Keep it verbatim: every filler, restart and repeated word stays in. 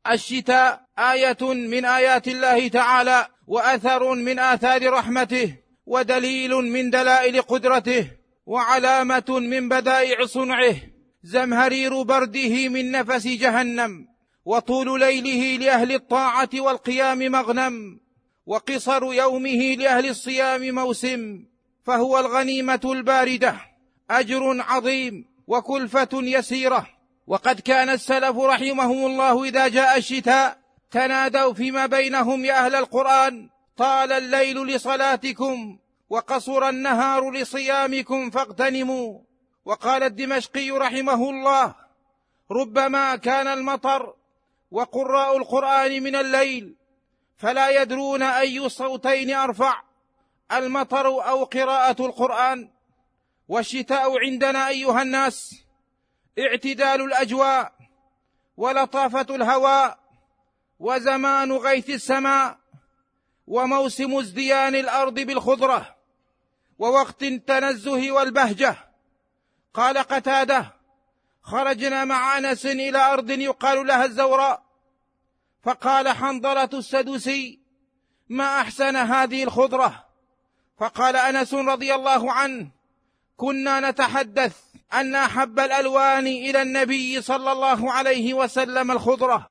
الشتاء آية من آيات الله تعالى، وأثر من آثار رحمته، ودليل من دلائل قدرته، وعلامة من بدائع صنعه. زمهرير برده من نفس جهنم، وطول ليله لأهل الطاعة والقيام مغنم، وقصر يومه لأهل الصيام موسم. فهو الغنيمة الباردة، أجر عظيم وكلفة يسيرة. وقد كان السلف رحمهم الله إذا جاء الشتاء تنادوا فيما بينهم: يا أهل القرآن، طال الليل لصلاتكم وقصر النهار لصيامكم فاغتنموا. وقال الدمشقي رحمه الله: ربما كان المطر وقراء القرآن من الليل، فلا يدرون أي الصوتين أرفع، المطر أو قراءة القرآن. والشتاء عندنا أيها الناس اعتدال الأجواء ولطافة الهواء، وزمان غيث السماء، وموسم ازديان الأرض بالخضرة، ووقت التنزه والبهجة. قال قتادة: خرجنا مع أنس إلى أرض يقال لها الزوراء، فقال حنظلة السدوسي: ما أحسن هذه الخضرة. فقال أنس رضي الله عنه: كنا نتحدث أن أحب الألوان إلى النبي صلى الله عليه وسلم الخضرة.